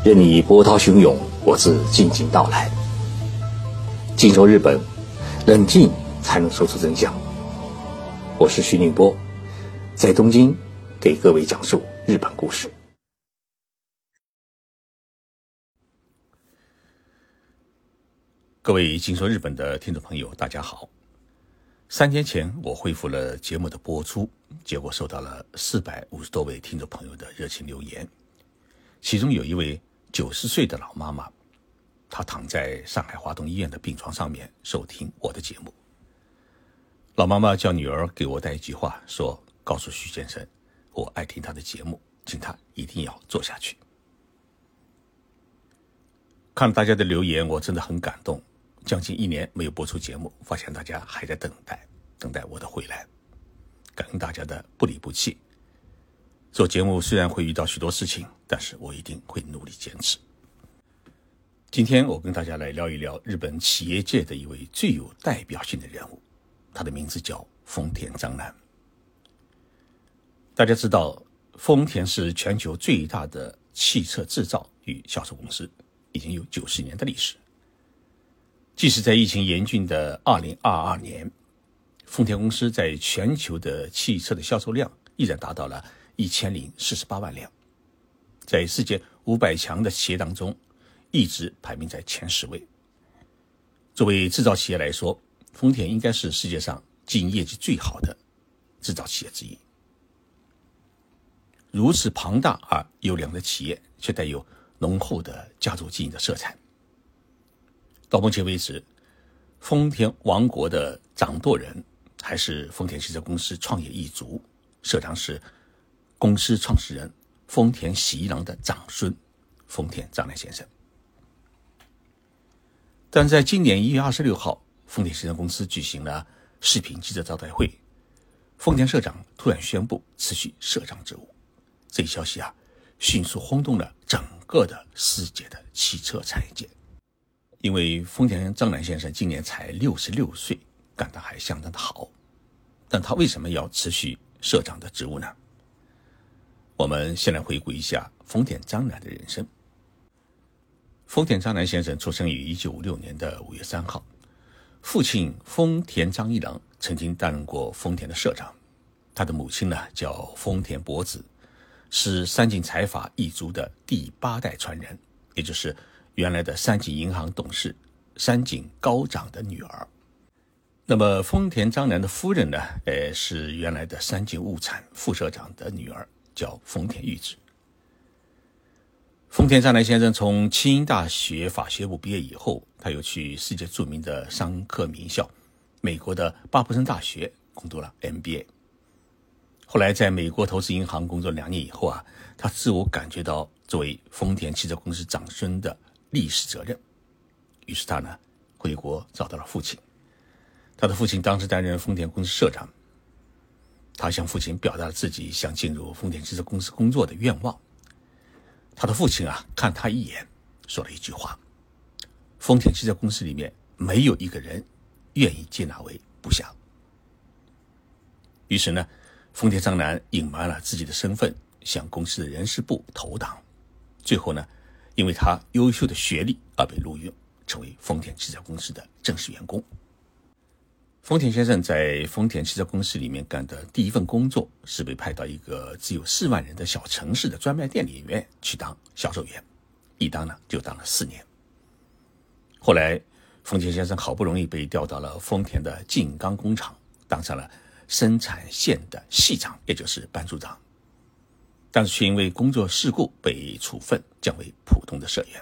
任你波涛汹涌，我自静静到来。静说日本，冷静才能说出真相。我是徐宁波，在东京给各位讲述日本故事。各位静说日本的听众朋友，大家好。3天前我恢复了节目的播出，结果收到了450多位听众朋友的热情留言，其中有一位90岁的老妈妈，她躺在上海华东医院的病床上面收听我的节目。老妈妈叫女儿给我带一句话，说告诉徐先生，我爱听他的节目，请他一定要做下去。看了大家的留言，我真的很感动。将近1年没有播出节目，发现大家还在等待我的回来，感恩大家的不离不弃。做节目虽然会遇到许多事情，但是我一定会努力坚持。今天我跟大家来聊一聊日本企业界的一位最有代表性的人物，他的名字叫丰田章男。大家知道，丰田是全球最大的汽车制造与销售公司，已经有90年的历史。即使在疫情严峻的2022年，丰田公司在全球的汽车的销售量依然达到了1048万辆，在世界500强的企业当中一直排名在前10位。作为制造企业来说，丰田应该是世界上经营业绩最好的制造企业之一。如此庞大而优良的企业，却带有浓厚的家族经营的色彩。到目前为止，丰田王国的掌舵人还是丰田汽车公司创业一族，社长是公司创始人丰田喜一郎的长孙丰田章男先生。但在今年1月26号，丰田汽车公司举行了视频记者招待会，丰田社长突然宣布辞去社长职务。这一消息迅速轰动了整个的世界的汽车产业界。因为丰田章男先生今年才66岁，干得还相当的好，但他为什么要辞去社长的职务呢？我们先来回顾一下丰田章男的人生。丰田章男先生出生于1956年的5月3号，父亲丰田章一郎曾经担任过丰田的社长，他的母亲呢叫丰田博子，是三井财阀一族的第8代传人，也就是原来的三井银行董事三井高长的女儿。那么丰田章男的夫人呢，是原来的三井物产副社长的女儿，叫丰田裕子。丰田章男先生从清英大学法学部毕业以后，他又去世界著名的商科名校美国的巴普森大学攻读了 MBA。 后来在美国投资银行工作2年以后他自我感觉到作为丰田汽车公司长孙的历史责任，于是他呢回国找到了父亲。他的父亲当时担任丰田公司社长，他向父亲表达了自己想进入丰田汽车公司工作的愿望。他的父亲看他一眼，说了一句话：丰田汽车公司里面没有一个人愿意接纳为部下。于是呢，丰田章男隐瞒了自己的身份，向公司的人事部投档，最后呢，因为他优秀的学历而被录用，成为丰田汽车公司的正式员工。丰田先生在丰田汽车公司里面干的第一份工作是被派到一个只有4万人的小城市的专卖店里面去当销售员，一当呢就当了4年。后来丰田先生好不容易被调到了丰田的静冈工厂，当上了生产线的系长，也就是班组长，但是却因为工作事故被处分，降为普通的社员。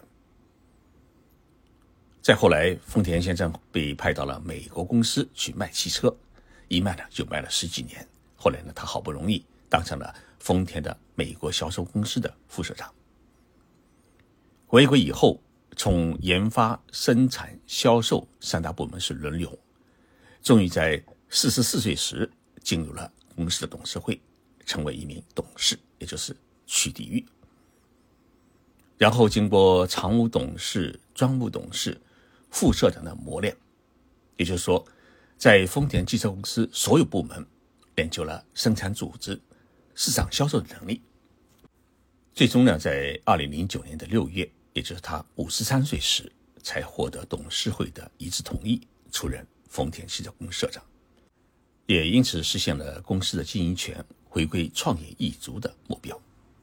再后来，丰田先生被派到了美国公司去卖汽车，一卖呢就卖了10几年。后来呢，他好不容易当上了丰田的美国销售公司的副社长。回国以后，从研发、生产、销售3大部门是轮流，终于在44岁时进入了公司的董事会，成为一名董事，也就是取缔役。然后经过常务董事、专务董事、副社长的磨练，也就是说，在丰田汽车公司所有部门练就了生产组织、市场销售的能力。 最终呢，在2009年的6月，也就是他53岁时，才获得董事会的一致同意，出任丰田汽车公司社长，也因此实现了公司的经营权回归创业一族的目标。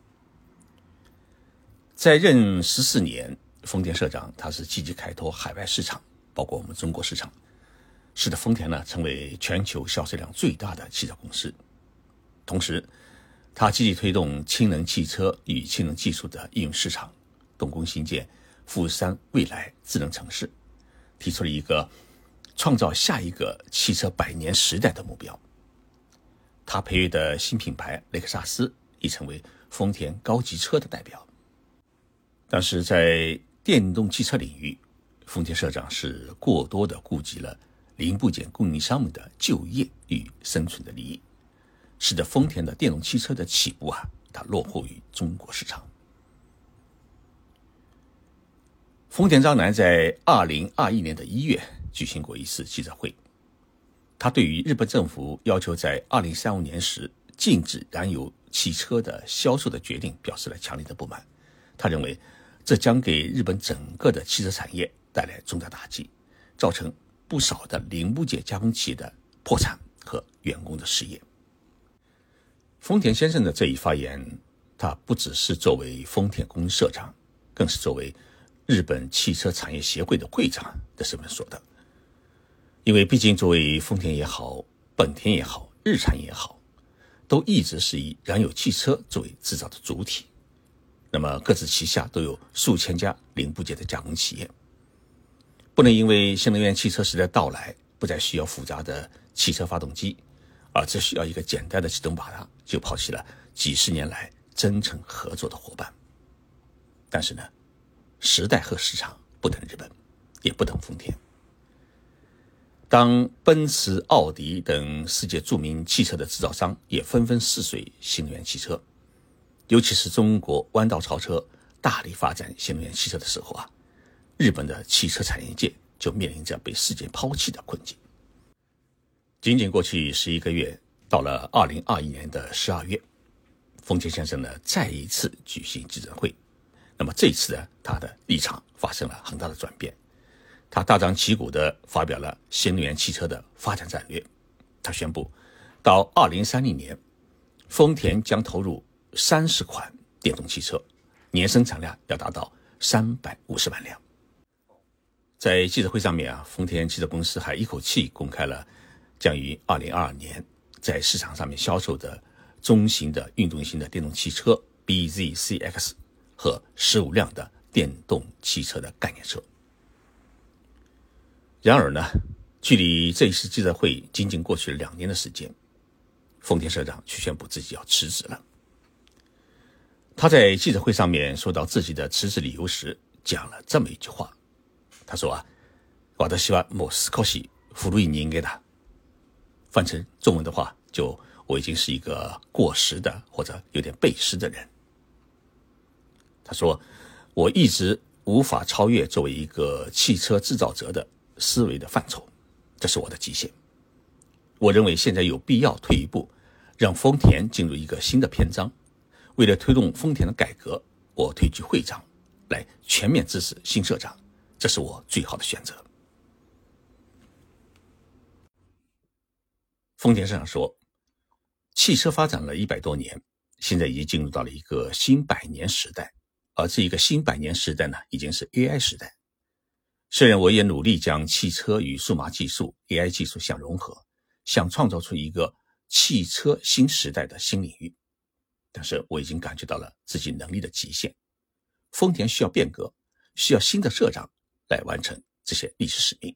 在任14年，丰田社长他是积极开拓海外市场，包括我们中国市场，使得丰田呢成为全球销售量最大的汽车公司。同时，他积极推动氢能汽车与氢能技术的应用市场，动工兴建富士山未来智能城市，提出了一个创造下一个汽车100年时代的目标。他培育的新品牌雷克萨斯已成为丰田高级车的代表。但是在电动汽车领域，丰田社长是过多的顾及了零部件供应商们的就业与生存的利益，使得丰田的电动汽车的起步它落后于中国市场。丰田章男在2021年的1月举行过一次记者会，他对于日本政府要求在2035年时禁止燃油汽车的销售的决定表示了强烈的不满。他认为这将给日本整个的汽车产业带来重大打击，造成不少的零部件加工企业的破产和员工的失业。丰田先生的这一发言，他不只是作为丰田公司社长，更是作为日本汽车产业协会的会长的身份说的。因为毕竟作为丰田也好，本田也好，日产也好，都一直是以燃油汽车作为制造的主体，那么各自旗下都有数千家零部件的加工企业，不能因为新能源汽车时代到来，不再需要复杂的汽车发动机，而只需要一个简单的启动马达，就抛弃了几十年来真诚合作的伙伴。但是呢，时代和市场不等日本，也不等丰田。当奔驰、奥迪等世界著名汽车的制造商也纷纷试水新能源汽车，尤其是中国弯道超车大力发展新能源汽车的时候日本的汽车产业界就面临着被世界抛弃的困境。仅仅过去11个月，到了2021年的12月，丰田先生呢再一次举行记者会。那么这一次呢，他的立场发生了很大的转变，他大张旗鼓地发表了新能源汽车的发展战略。他宣布，到2030年，丰田将投入30款电动汽车，年生产量要达到350万辆。在记者会上面丰田汽车公司还一口气公开了将于2022年在市场上面销售的中型的运动型的电动汽车 BZCX 和15辆的电动汽车的概念车。然而呢，距离这一次记者会仅仅过去了2年的时间，丰田社长却宣布自己要辞职了。他在记者会上面说到自己的辞职理由时，讲了这么一句话，他说私はもう少し古い人間だ。翻成中文的话，就我已经是一个过时的或者有点背时的人。他说，我一直无法超越作为一个汽车制造者的思维的范畴，这是我的极限。我认为现在有必要退一步，让丰田进入一个新的篇章。为了推动丰田的改革，我退居会长，来全面支持新社长，这是我最好的选择。丰田社长说，汽车发展了100多年，现在已经进入到了一个新100年时代，而这一个新100年时代呢，已经是 AI 时代。虽然我也努力将汽车与数码技术 AI 技术相融合，想创造出一个汽车新时代的新领域，但是我已经感觉到了自己能力的极限。丰田需要变革，需要新的社长来完成这些历史使命。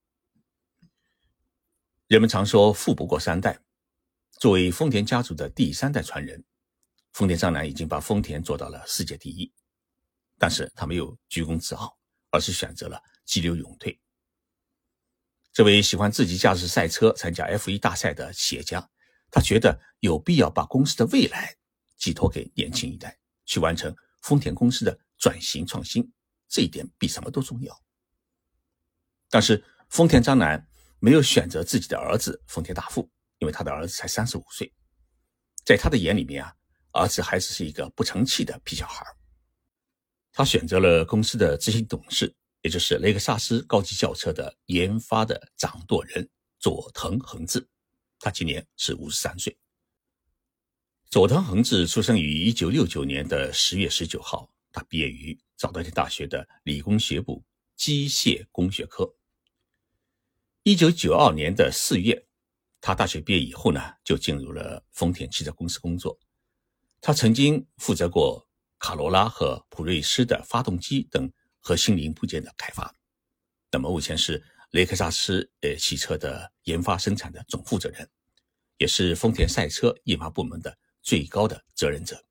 人们常说富不过3代，作为丰田家族的第3代传人，丰田章男已经把丰田做到了世界第一，但是他没有居功自傲，而是选择了急流勇退。这位喜欢自己驾驶赛车参加 F1 大赛的企业家，他觉得有必要把公司的未来寄托给年轻一代，去完成丰田公司的转型创新，这一点比什么都重要。但是丰田章男没有选择自己的儿子丰田大富，因为他的儿子才35岁。在他的眼里面儿子还只是一个不成器的屁小孩。他选择了公司的执行董事，也就是雷克萨斯高级轿车的研发的掌舵人佐藤恒治，他今年是53岁。佐藤恒治出生于1969年的10月19号，他毕业于早稻田大学的理工学部机械工学科。1992年的4月，他大学毕业以后呢，就进入了丰田汽车公司工作。他曾经负责过卡罗拉和普锐斯的发动机等核心零部件的开发。那么目前是雷克萨斯汽车的研发生产的总负责人，也是丰田赛车研发部门的最高的责任者。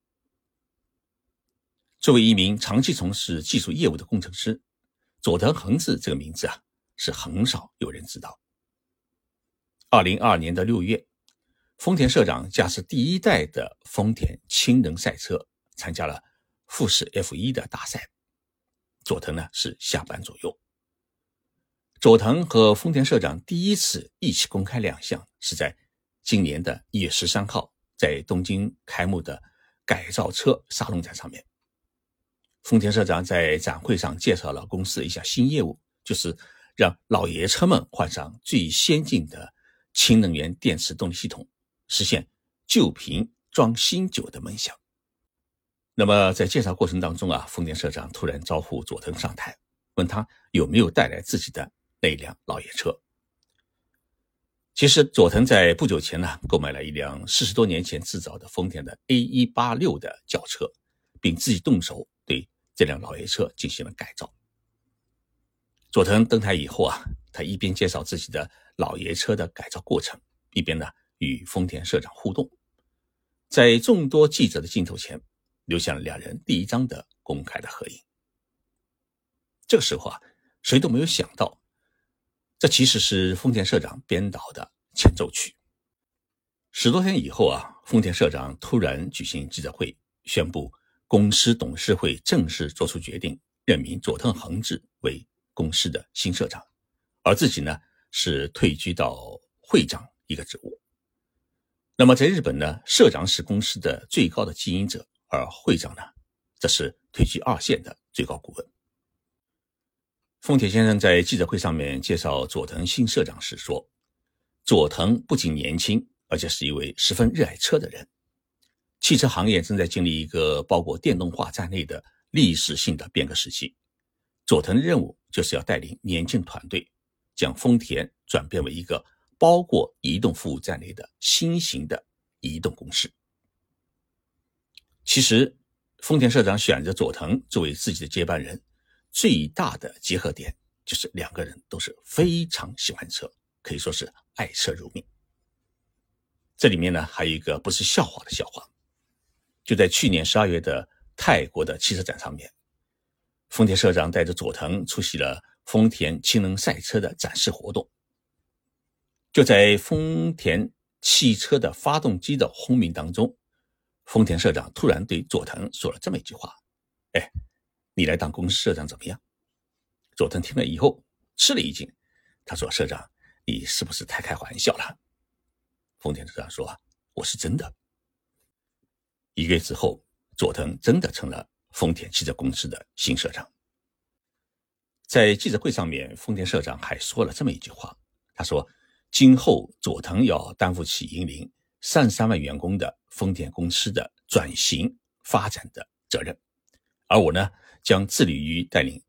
作为一名长期从事技术业务的工程师，佐藤恒治这个名字是很少有人知道。2022年的6月，丰田社长驾驶第一代的丰田氢能赛车参加了富士 F1 的大赛，佐藤呢是下班左右。佐藤和丰田社长第一次一起公开亮相是在今年的1月13号，在东京开幕的改造车沙龙展上面。丰田社长在展会上介绍了公司的一项新业务，就是让老爷车们换上最先进的氢能源电池动力系统，实现旧瓶装新酒的梦想。那么在介绍过程当中丰田社长突然招呼佐藤上台，问他有没有带来自己的那辆老爷车。其实佐藤在不久前购买了一辆40多年前制造的丰田的 A186 的轿车，并自己动手对这辆老爷车进行了改造。佐藤登台以后他一边介绍自己的老爷车的改造过程，一边与丰田社长互动，在众多记者的镜头前留下了两人第一张的公开的合影。这个时候谁都没有想到，这其实是丰田社长编导的前奏曲。10多天以后丰田社长突然举行记者会，宣布公司董事会正式做出决定，任命佐藤恒治为公司的新社长，而自己呢是退居到会长一个职务。那么在日本呢，社长是公司的最高的经营者，而会长呢则是退居2线的最高顾问。丰田先生在记者会上面介绍佐藤新社长时说，佐藤不仅年轻，而且是一位十分热爱车的人。汽车行业正在经历一个包括电动化在内的历史性的变革时期，佐藤的任务就是要带领年轻团队，将丰田转变为一个包括移动服务在内的新型的移动公司。其实丰田社长选择佐藤作为自己的接班人，最大的结合点就是两个人都是非常喜欢车，可以说是爱车如命。这里面还有一个不是笑话的笑话。就在去年12月的泰国的汽车展上面，丰田社长带着佐藤出席了丰田氢能赛车的展示活动。就在丰田汽车的发动机的轰鸣当中，丰田社长突然对佐藤说了这么一句话，你来当公司社长怎么样？佐藤听了以后吃了一惊，他说，社长，你是不是太开玩笑了？丰田社长说，我是真的。1个月之后，佐藤真的成了丰田汽车公司的新社长。在记者会上面，丰田社长还说了这么一句话，他说，今后佐藤要担负起引领33万员工的丰田公司的转型发展的责任，而我呢，将致力于带领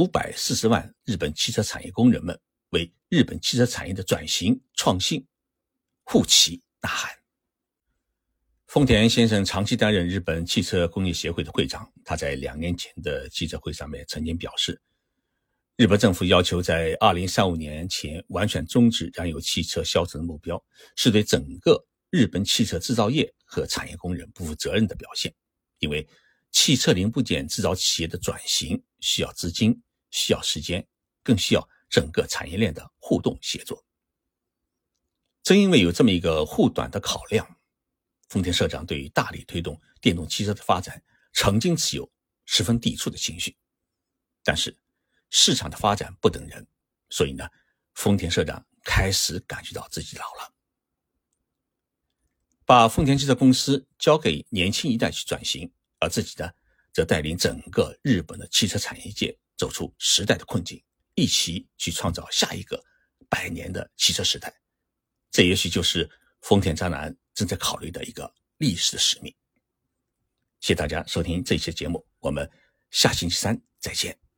540万日本汽车产业工人们为日本汽车产业的转型创新护旗呐喊。丰田先生长期担任日本汽车工业协会的会长，他在2年前的记者会上面曾经表示，日本政府要求在2035年前完全终止燃油汽车销售的目标，是对整个日本汽车制造业和产业工人不负责任的表现。因为汽车零部件制造企业的转型需要资金，需要时间，更需要整个产业链的互动协作。正因为有这么一个护短的考量，丰田社长对于大力推动电动汽车的发展曾经持有十分抵触的情绪。但是市场的发展不等人，所以丰田社长开始感觉到自己老了。 把丰田汽车公司交给年轻一代去转型，而自己呢，则带领整个日本的汽车产业界走出时代的困境，一起去创造下一个100年的汽车时代。这也许就是丰田章男正在考虑的一个历史的使命。谢谢大家收听这一期节目，我们下星期三再见。